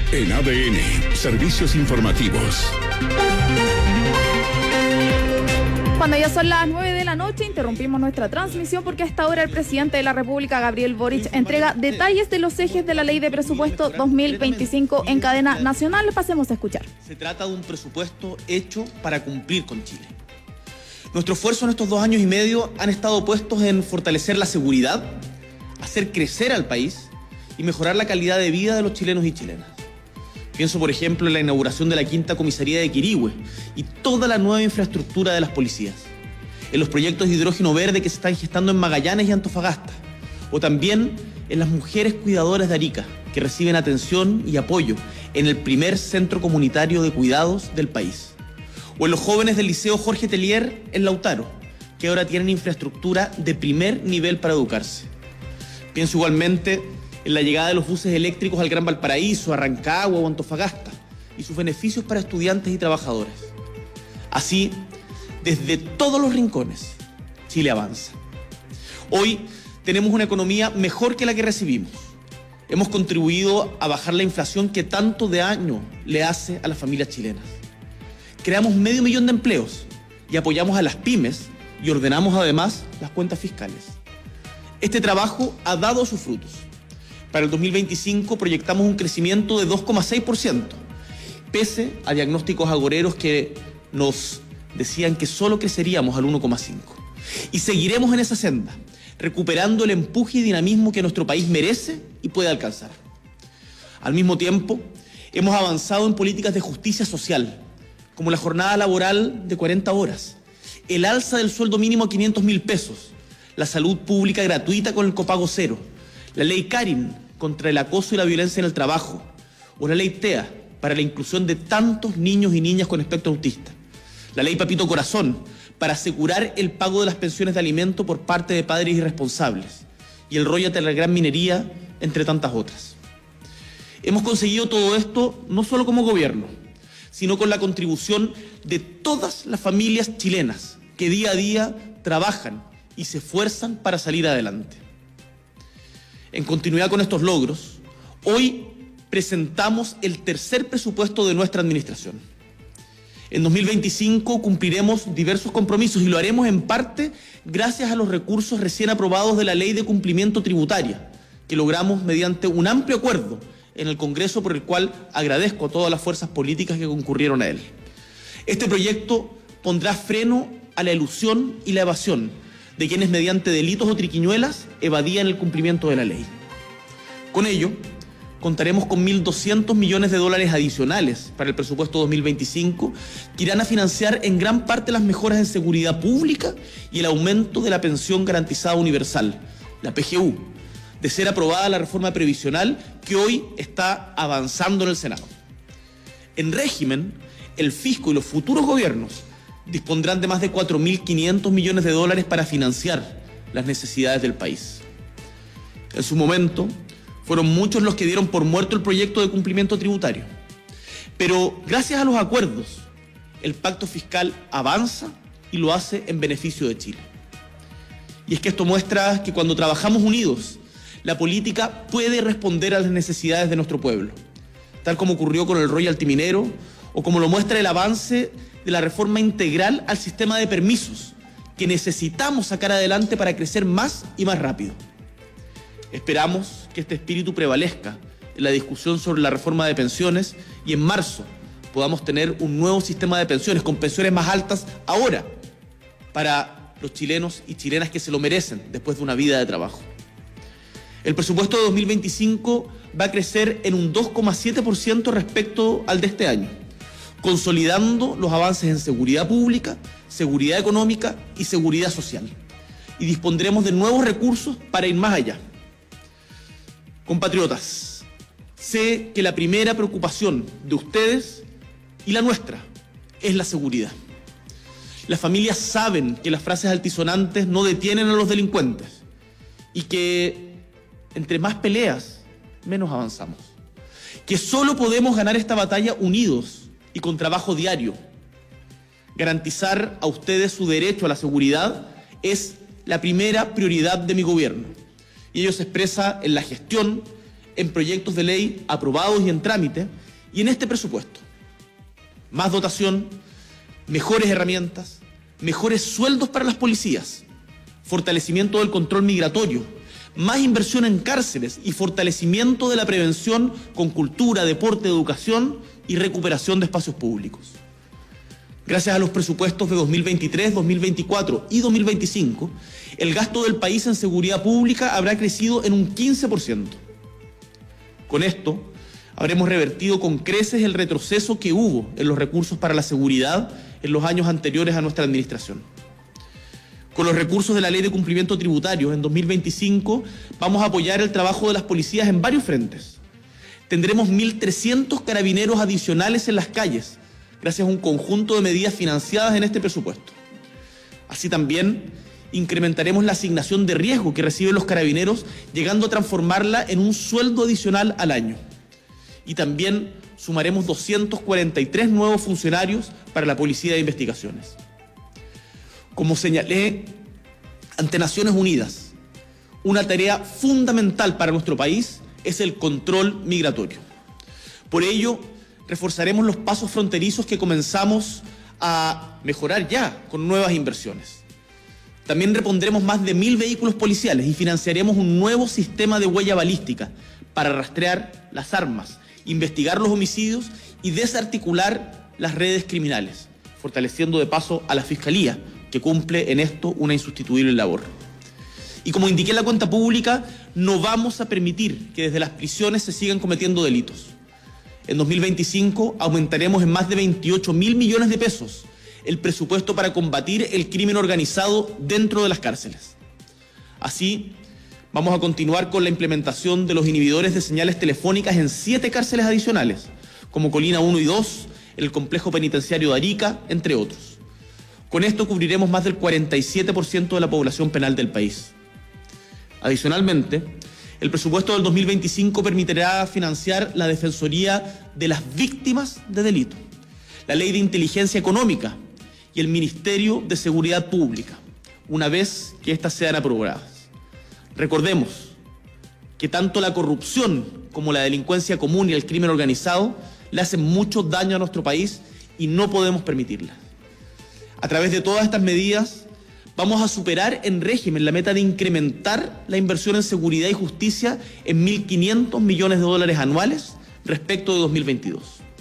En ADN, Servicios Informativos. Cuando ya son las 9 de la noche, interrumpimos nuestra transmisión porque a esta hora el presidente de la República, Gabriel Boric, entrega detalles de los ejes de la Ley de Presupuesto 2025 en cadena nacional. Pasemos a escuchar. Se trata de un presupuesto hecho para cumplir con Chile. Nuestro esfuerzo en estos 2 años y medio han estado puestos en fortalecer la seguridad, hacer crecer al país y mejorar la calidad de vida de los chilenos y chilenas. Pienso, por ejemplo, en la inauguración de la 5ª comisaría de Quirihue y toda la nueva infraestructura de las policías, en los proyectos de hidrógeno verde que se están gestando en Magallanes y Antofagasta, o también en las mujeres cuidadoras de Arica, que reciben atención y apoyo en el primer centro comunitario de cuidados del país, o en los jóvenes del Liceo Jorge Tellier en Lautaro, que ahora tienen infraestructura de primer nivel para educarse. Pienso igualmente en la llegada de los buses eléctricos al Gran Valparaíso, a Rancagua o Antofagasta, y sus beneficios para estudiantes y trabajadores. Así, desde todos los rincones, Chile avanza. Hoy tenemos una economía mejor que la que recibimos. Hemos contribuido a bajar la inflación que tanto daño le hace a las familias chilenas. Creamos 500.000 de empleos y apoyamos a las pymes y ordenamos además las cuentas fiscales. Este trabajo ha dado sus frutos. Para el 2025 proyectamos un crecimiento de 2,6%, pese a diagnósticos agoreros que nos decían que solo creceríamos al 1,5%. Y seguiremos en esa senda, recuperando el empuje y dinamismo que nuestro país merece y puede alcanzar. Al mismo tiempo, hemos avanzado en políticas de justicia social, como la jornada laboral de 40 horas, el alza del sueldo mínimo a 500.000 pesos, la salud pública gratuita con el copago cero, la ley Karin contra el acoso y la violencia en el trabajo, o la ley TEA para la inclusión de tantos niños y niñas con espectro autista, la ley Papito Corazón para asegurar el pago de las pensiones de alimento por parte de padres irresponsables, y el royalty a la gran minería, entre tantas otras. Hemos conseguido todo esto no solo como gobierno, sino con la contribución de todas las familias chilenas que día a día trabajan y se esfuerzan para salir adelante. En continuidad con estos logros, hoy presentamos el tercer presupuesto de nuestra administración. En 2025 cumpliremos diversos compromisos y lo haremos en parte gracias a los recursos recién aprobados de la Ley de Cumplimiento Tributaria, que logramos mediante un amplio acuerdo en el Congreso, por el cual agradezco a todas las fuerzas políticas que concurrieron a él. Este proyecto pondrá freno a la elusión y la evasión de quienes mediante delitos o triquiñuelas evadían el cumplimiento de la ley. Con ello, contaremos con $1.200 millones adicionales para el presupuesto 2025, que irán a financiar en gran parte las mejoras en seguridad pública y el aumento de la pensión garantizada universal, la PGU, de ser aprobada la reforma previsional que hoy está avanzando en el Senado. En régimen, el fisco y los futuros gobiernos dispondrán de más de $4.500 millones para financiar las necesidades del país. En su momento, fueron muchos los que dieron por muerto el proyecto de cumplimiento tributario. Pero gracias a los acuerdos, el pacto fiscal avanza y lo hace en beneficio de Chile. Y es que esto muestra que cuando trabajamos unidos, la política puede responder a las necesidades de nuestro pueblo, tal como ocurrió con el royalty minero o como lo muestra el avance de la reforma integral al sistema de permisos que necesitamos sacar adelante para crecer más y más rápido. Esperamos que este espíritu prevalezca en la discusión sobre la reforma de pensiones y en marzo podamos tener un nuevo sistema de pensiones con pensiones más altas ahora para los chilenos y chilenas que se lo merecen después de una vida de trabajo. El presupuesto de 2025 va a crecer en un 2,7% respecto al de este año, consolidando los avances en seguridad pública, seguridad económica y seguridad social. Y dispondremos de nuevos recursos para ir más allá. Compatriotas, sé que la primera preocupación de ustedes y la nuestra es la seguridad. Las familias saben que las frases altisonantes no detienen a los delincuentes y que entre más peleas, menos avanzamos. Que solo podemos ganar esta batalla unidos y con trabajo diario. Garantizar a ustedes su derecho a la seguridad es la primera prioridad de mi gobierno. Y ello se expresa en la gestión, en proyectos de ley aprobados y en trámite, y en este presupuesto. Más dotación, mejores herramientas, mejores sueldos para las policías, fortalecimiento del control migratorio, más inversión en cárceles y fortalecimiento de la prevención con cultura, deporte, educación y recuperación de espacios públicos. Gracias a los presupuestos de 2023, 2024 y 2025, el gasto del país en seguridad pública habrá crecido en un 15%. Con esto, habremos revertido con creces el retroceso que hubo en los recursos para la seguridad en los años anteriores a nuestra administración. Con los recursos de la Ley de Cumplimiento Tributario, en 2025 vamos a apoyar el trabajo de las policías en varios frentes. Tendremos 1.300 carabineros adicionales en las calles, gracias a un conjunto de medidas financiadas en este presupuesto. Así también incrementaremos la asignación de riesgo que reciben los carabineros, llegando a transformarla en un sueldo adicional al año. Y también sumaremos 243 nuevos funcionarios para la Policía de Investigaciones. Como señalé ante Naciones Unidas, una tarea fundamental para nuestro país es el control migratorio. Por ello, reforzaremos los pasos fronterizos que comenzamos a mejorar ya con nuevas inversiones. También repondremos más de 1.000 vehículos policiales y financiaremos un nuevo sistema de huella balística para rastrear las armas, investigar los homicidios y desarticular las redes criminales, fortaleciendo de paso a la Fiscalía, que cumple en esto una insustituible labor. Y como indiqué en la cuenta pública, no vamos a permitir que desde las prisiones se sigan cometiendo delitos. En 2025 aumentaremos en más de 28.000 millones de pesos el presupuesto para combatir el crimen organizado dentro de las cárceles. Así, vamos a continuar con la implementación de los inhibidores de señales telefónicas en 7 cárceles adicionales, como Colina 1 y 2, el complejo penitenciario de Arica, entre otros. Con esto cubriremos más del 47% de la población penal del país. Adicionalmente, el presupuesto del 2025 permitirá financiar la Defensoría de las Víctimas de Delito, la Ley de Inteligencia Económica y el Ministerio de Seguridad Pública, una vez que éstas sean aprobadas. Recordemos que tanto la corrupción como la delincuencia común y el crimen organizado le hacen mucho daño a nuestro país y no podemos permitirla. A través de todas estas medidas, vamos a superar en régimen la meta de incrementar la inversión en seguridad y justicia en 1.500 millones de dólares anuales respecto de 2022.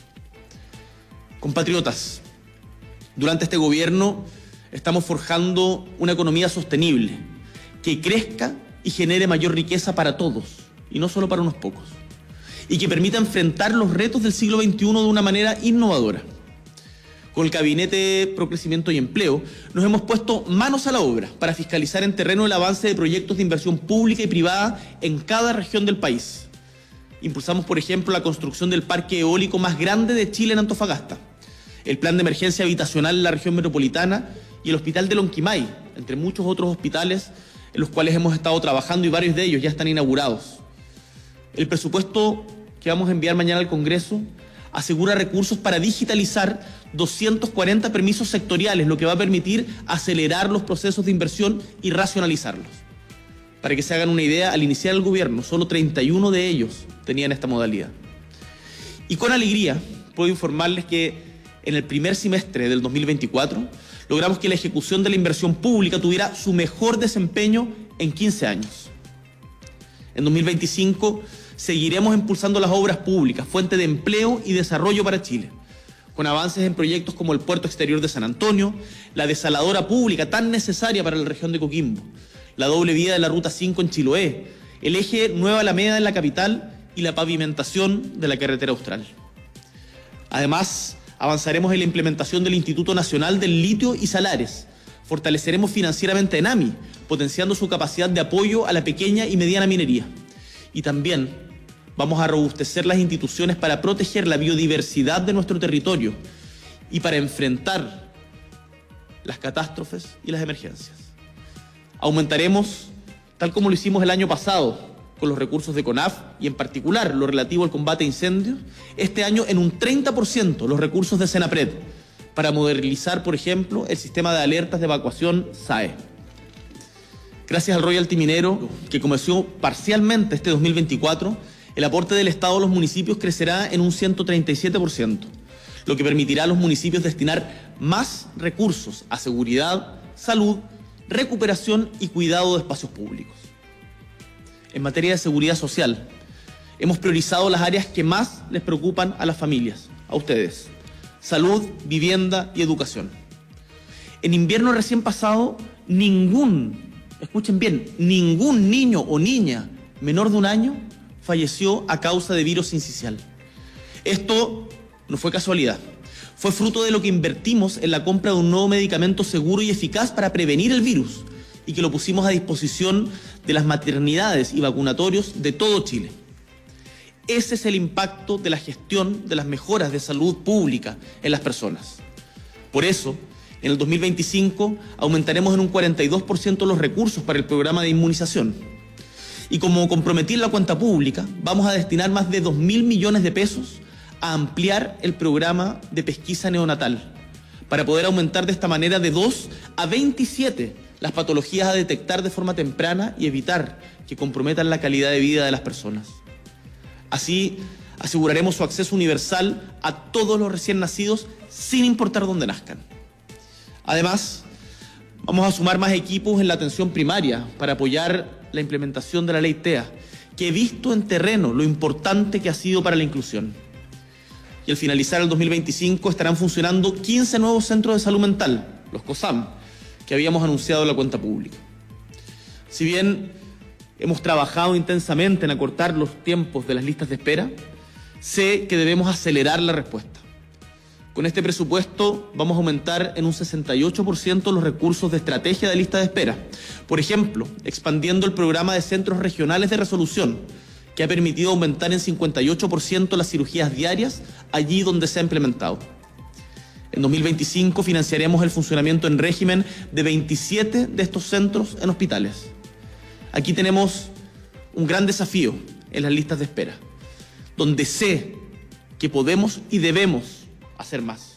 Compatriotas, durante este gobierno estamos forjando una economía sostenible que crezca y genere mayor riqueza para todos, y no solo para unos pocos, y que permita enfrentar los retos del siglo XXI de una manera innovadora. Con el Gabinete Pro Crecimiento y Empleo, nos hemos puesto manos a la obra para fiscalizar en terreno el avance de proyectos de inversión pública y privada en cada región del país. Impulsamos, por ejemplo, la construcción del parque eólico más grande de Chile en Antofagasta, el plan de emergencia habitacional en la región metropolitana y el Hospital de Lonquimay, entre muchos otros hospitales en los cuales hemos estado trabajando y varios de ellos ya están inaugurados. El presupuesto que vamos a enviar mañana al Congreso asegura recursos para digitalizar 240 permisos sectoriales, lo que va a permitir acelerar los procesos de inversión y racionalizarlos. Para que se hagan una idea, al iniciar el gobierno, solo 31 de ellos tenían esta modalidad. Y con alegría puedo informarles que en el primer semestre del 2024 logramos que la ejecución de la inversión pública tuviera su mejor desempeño en 15 años. En 2025 seguiremos impulsando las obras públicas, fuente de empleo y desarrollo para Chile, con avances en proyectos como el Puerto Exterior de San Antonio, la desaladora pública tan necesaria para la región de Coquimbo, la doble vía de la Ruta 5 en Chiloé, el eje Nueva Alameda en la capital y la pavimentación de la carretera austral. Además, avanzaremos en la implementación del Instituto Nacional del Litio y Salares. Fortaleceremos financieramente a ENAMI, potenciando su capacidad de apoyo a la pequeña y mediana minería. Y también vamos a robustecer las instituciones para proteger la biodiversidad de nuestro territorio y para enfrentar las catástrofes y las emergencias. Aumentaremos, tal como lo hicimos el año pasado, con los recursos de CONAF y en particular lo relativo al combate a incendios, este año en un 30% los recursos de Senapred para modernizar, por ejemplo, el sistema de alertas de evacuación SAE. Gracias al royalty minero, que comenzó parcialmente este 2024, El aporte del Estado a los municipios crecerá en un 137%, lo que permitirá a los municipios destinar más recursos a seguridad, salud, recuperación y cuidado de espacios públicos. En materia de seguridad social, hemos priorizado las áreas que más les preocupan a las familias, a ustedes: salud, vivienda y educación. En invierno recién pasado, escuchen bien, ningún niño o niña menor de 1 año falleció a causa de virus sincicial. Esto no fue casualidad. Fue fruto de lo que invertimos en la compra de un nuevo medicamento seguro y eficaz para prevenir el virus y que lo pusimos a disposición de las maternidades y vacunatorios de todo Chile. Ese es el impacto de la gestión de las mejoras de salud pública en las personas. Por eso, en el 2025 aumentaremos en un 42% los recursos para el programa de inmunización. Y como comprometí en la cuenta pública, vamos a destinar más de 2.000 millones de pesos a ampliar el programa de pesquisa neonatal, para poder aumentar de esta manera de 2 a 27 las patologías a detectar de forma temprana y evitar que comprometan la calidad de vida de las personas. Así, aseguraremos su acceso universal a todos los recién nacidos, sin importar dónde nazcan. Además, vamos a sumar más equipos en la atención primaria para apoyar la implementación de la ley TEA, que he visto en terreno lo importante que ha sido para la inclusión. Y al finalizar el 2025 estarán funcionando 15 nuevos centros de salud mental, los COSAM, que habíamos anunciado en la cuenta pública. Si bien hemos trabajado intensamente en acortar los tiempos de las listas de espera, sé que debemos acelerar la respuesta. Con este presupuesto vamos a aumentar en un 68% los recursos de estrategia de lista de espera. Por ejemplo, expandiendo el programa de centros regionales de resolución, que ha permitido aumentar en 58% las cirugías diarias allí donde se ha implementado. En 2025 financiaremos el funcionamiento en régimen de 27 de estos centros en hospitales. Aquí tenemos un gran desafío en las listas de espera, donde sé que podemos y debemos hacer más.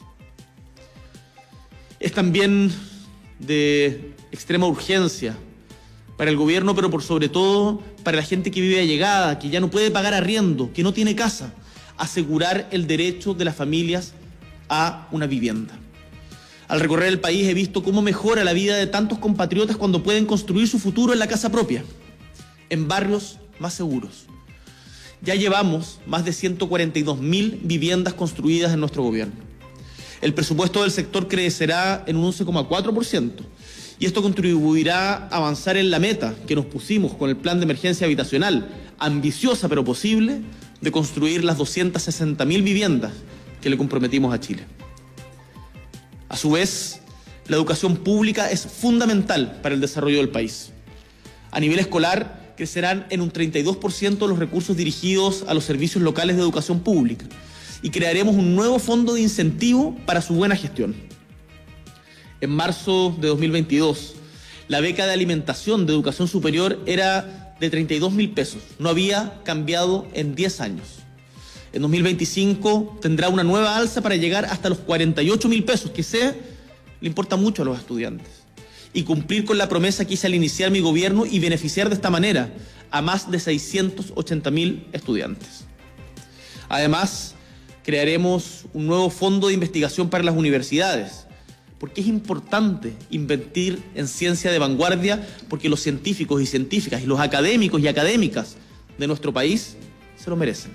Es también de extrema urgencia para el gobierno, pero por sobre todo para la gente que vive allegada, que ya no puede pagar arriendo, que no tiene casa, asegurar el derecho de las familias a una vivienda. Al recorrer el país he visto cómo mejora la vida de tantos compatriotas cuando pueden construir su futuro en la casa propia, en barrios más seguros. Ya llevamos más de 142.000 viviendas construidas en nuestro gobierno. El presupuesto del sector crecerá en un 11,4%. Y esto contribuirá a avanzar en la meta que nos pusimos con el plan de emergencia habitacional, ambiciosa pero posible, de construir las 260.000 viviendas que le comprometimos a Chile. A su vez, la educación pública es fundamental para el desarrollo del país. A nivel escolar, crecerán en un 32% los recursos dirigidos a los servicios locales de educación pública y crearemos un nuevo fondo de incentivo para su buena gestión. En marzo de 2022, la beca de alimentación de educación superior era de 32.000 pesos. No había cambiado en 10 años. En 2025 tendrá una nueva alza para llegar hasta los 48.000 pesos, que le importa mucho a los estudiantes. Y cumplir con la promesa que hice al iniciar mi gobierno y beneficiar de esta manera a más de 680.000 estudiantes. Además, crearemos un nuevo fondo de investigación para las universidades, porque es importante invertir en ciencia de vanguardia, porque los científicos y científicas y los académicos y académicas de nuestro país se lo merecen.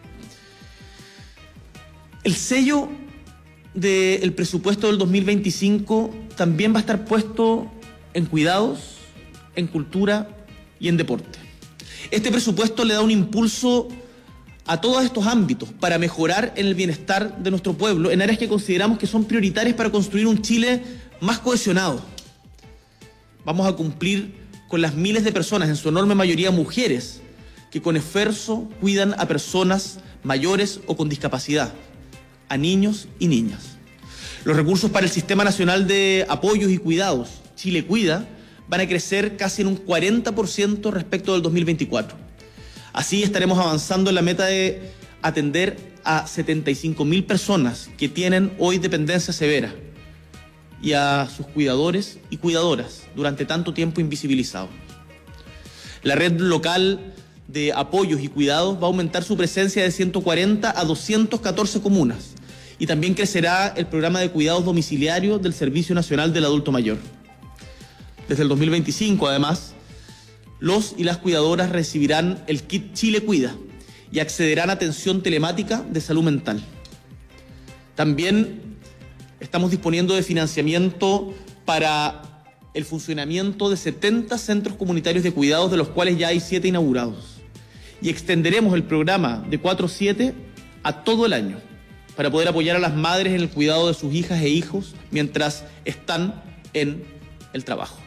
El sello del presupuesto del 2025 también va a estar puesto en cuidados, en cultura y en deporte. Este presupuesto le da un impulso a todos estos ámbitos para mejorar en el bienestar de nuestro pueblo, en áreas que consideramos que son prioritarias para construir un Chile más cohesionado. Vamos a cumplir con las miles de personas, en su enorme mayoría mujeres, que con esfuerzo cuidan a personas mayores o con discapacidad, a niños y niñas. Los recursos para el Sistema Nacional de Apoyos y Cuidados, Chile Cuida, van a crecer casi en un 40% respecto del 2024. Así estaremos avanzando en la meta de atender a 75.000 personas que tienen hoy dependencia severa y a sus cuidadores y cuidadoras durante tanto tiempo invisibilizados. La red local de apoyos y cuidados va a aumentar su presencia de 140 a 214 comunas. Y también crecerá el programa de cuidados domiciliarios del Servicio Nacional del Adulto Mayor. Desde el 2025, además, los y las cuidadoras recibirán el kit Chile Cuida y accederán a atención telemática de salud mental. También estamos disponiendo de financiamiento para el funcionamiento de 70 centros comunitarios de cuidados, de los cuales ya hay 7 inaugurados. Y extenderemos el programa de 4-7 a todo el año para poder apoyar a las madres en el cuidado de sus hijas e hijos mientras están en el trabajo.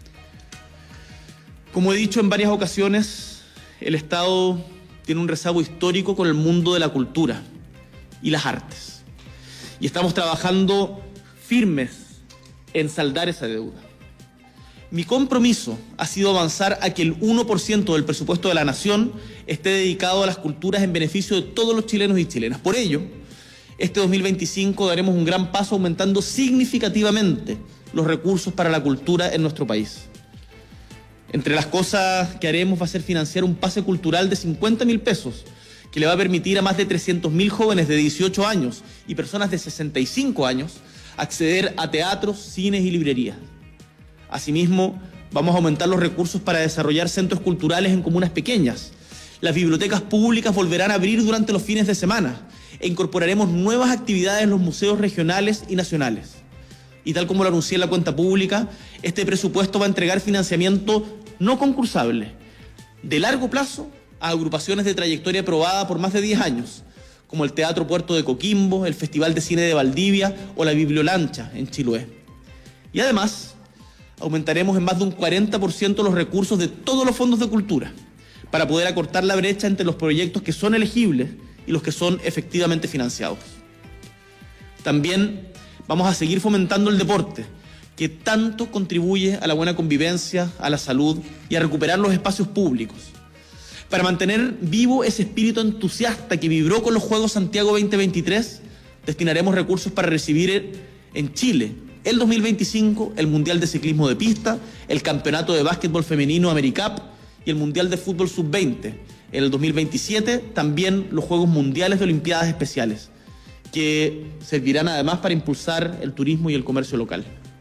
Como he dicho en varias ocasiones, el Estado tiene un rezago histórico con el mundo de la cultura y las artes. Y estamos trabajando firmes en saldar esa deuda. Mi compromiso ha sido avanzar a que el 1% del presupuesto de la Nación esté dedicado a las culturas en beneficio de todos los chilenos y chilenas. Por ello, este 2025 daremos un gran paso aumentando significativamente los recursos para la cultura en nuestro país. Entre las cosas que haremos va a ser financiar un pase cultural de 50.000 pesos que le va a permitir a más de 300.000 jóvenes de 18 años y personas de 65 años acceder a teatros, cines y librerías. Asimismo, vamos a aumentar los recursos para desarrollar centros culturales en comunas pequeñas. Las bibliotecas públicas volverán a abrir durante los fines de semana e incorporaremos nuevas actividades en los museos regionales y nacionales. Y tal como lo anuncié en la cuenta pública, este presupuesto va a entregar financiamiento no concursable, de largo plazo, a agrupaciones de trayectoria probada por más de 10 años, como el Teatro Puerto de Coquimbo, el Festival de Cine de Valdivia o la Bibliolancha en Chiloé. Y además, aumentaremos en más de un 40% los recursos de todos los fondos de cultura para poder acortar la brecha entre los proyectos que son elegibles y los que son efectivamente financiados. También vamos a seguir fomentando el deporte, que tanto contribuye a la buena convivencia, a la salud y a recuperar los espacios públicos. Para mantener vivo ese espíritu entusiasta que vibró con los Juegos Santiago 2023, destinaremos recursos para recibir en Chile el 2025 el Mundial de Ciclismo de Pista, el Campeonato de Básquetbol Femenino AmeriCup y el Mundial de Fútbol Sub-20. En el 2027 también los Juegos Mundiales de Olimpiadas Especiales, que servirán además para impulsar el turismo y el comercio local.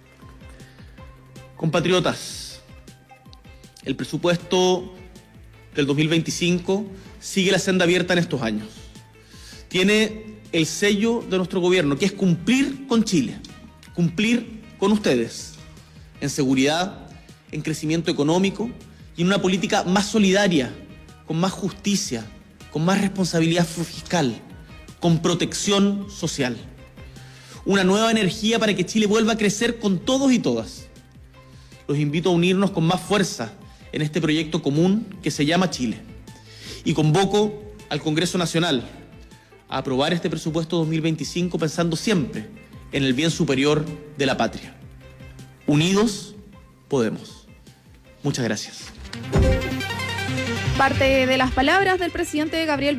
Compatriotas, el presupuesto del 2025 sigue la senda abierta en estos años. Tiene el sello de nuestro gobierno, que es cumplir con Chile, cumplir con ustedes, en seguridad, en crecimiento económico y en una política más solidaria, con más justicia, con más responsabilidad fiscal, con protección social. Una nueva energía para que Chile vuelva a crecer con todos y todas. Los invito a unirnos con más fuerza en este proyecto común que se llama Chile. Y convoco al Congreso Nacional a aprobar este presupuesto 2025 pensando siempre en el bien superior de la patria. Unidos podemos. Muchas gracias. Parte de las palabras del presidente Gabriel